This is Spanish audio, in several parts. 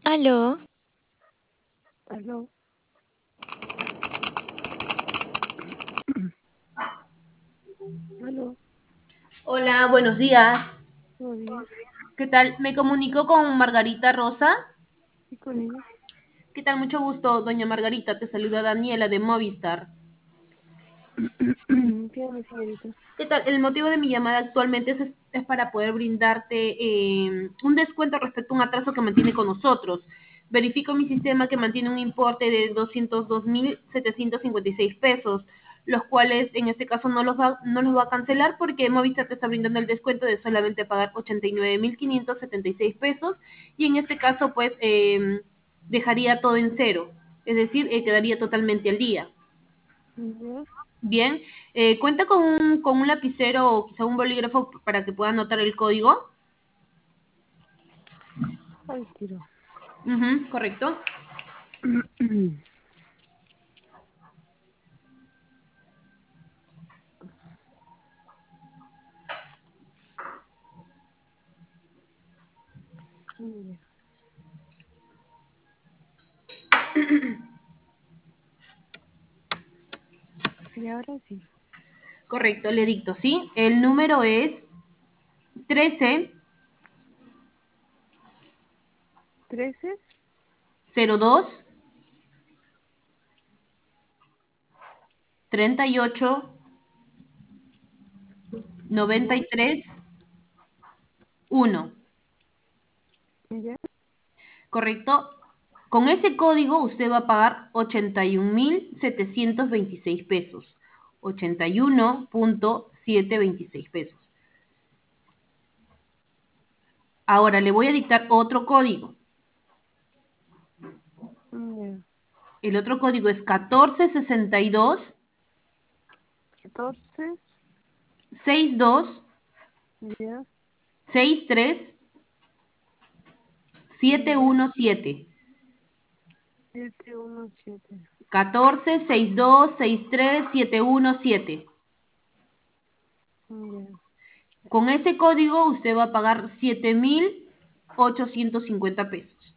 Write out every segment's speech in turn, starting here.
Aló, Aló. Aló. Hola, buenos días. Buenos días. ¿Qué tal? Me comunico con Margarita Rosa. ¿Y con ella? ¿Qué tal? Mucho gusto, doña Margarita. Te saluda Daniela de Movistar. Dígame, señorita. ¿Qué tal? El motivo de mi llamada actualmente es para poder brindarte un descuento respecto a un atraso que mantiene con nosotros. Verifico mi sistema que mantiene un importe de 202.756 pesos, los cuales en este caso no los va a cancelar porque Movistar te está brindando el descuento de solamente pagar 89.576 pesos y en este caso pues dejaría todo en cero, es decir, quedaría totalmente al día. ¿Ya? Bien, ¿cuenta con un lapicero o quizá un bolígrafo para que pueda anotar el código? Al tiro. Ujú, correcto. Ya. Y ahora sí. Correcto, le dicto, ¿sí? El número es 13 13. 02 38 Ya. 93 1. Ya. ¿Correcto? Con ese código usted va a pagar 81.726 pesos. 81.726 pesos. Ahora le voy a dictar otro código. Ya. El otro código es 1462 14. 62 Ya. 63 Ya. 717. 717. 14 62 63 717. Ya. Con ese código usted va a pagar 7.850 pesos.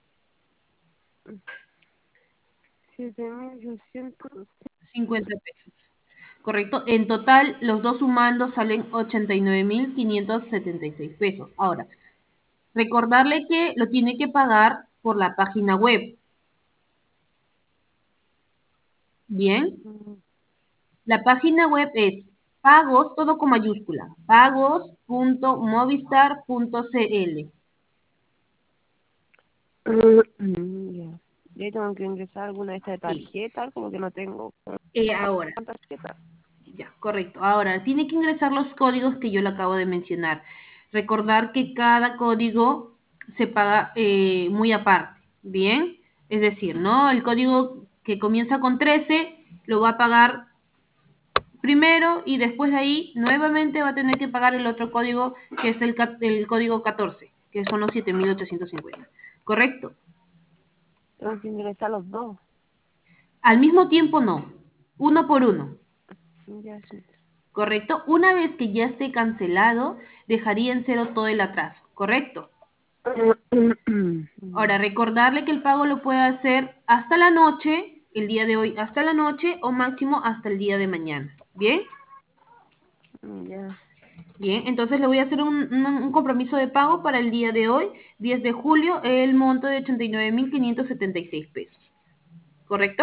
7.800. 50 pesos. ¿Correcto? En total, los dos sumando salen 89.576 pesos. Ahora, recordarle que lo tiene que pagar por la página web. Bien. La página web es pagos, todo con mayúscula, pagos.movistar.cl. Ya. Y ahí tengo que ingresar alguna de estas Sí. tarjetas, como que no tengo Ahora, tarjeta. ya, correcto. Ahora, tiene que ingresar los códigos que yo le acabo de mencionar. Recordar que cada código se paga muy aparte, ¿bien? Es decir, ¿no? El código que comienza con 13 lo va a pagar primero y después de ahí nuevamente va a tener que pagar el otro código que es el código 14, que son los 7.850. ¿Correcto? Tengo que ingresar los dos. Al mismo tiempo no, uno por uno. Ya, sí. ¿Correcto? Una vez que ya esté cancelado, dejaría en cero todo el atraso. ¿Correcto? Ahora, Ya. recordarle que el pago lo puede hacer hasta la noche, el día de hoy hasta la noche o máximo hasta el día de mañana. ¿Bien? Ya. Bien, entonces le voy a hacer un compromiso de pago para el día de hoy, 10 de julio, el monto de 89.576 pesos. ¿Correcto?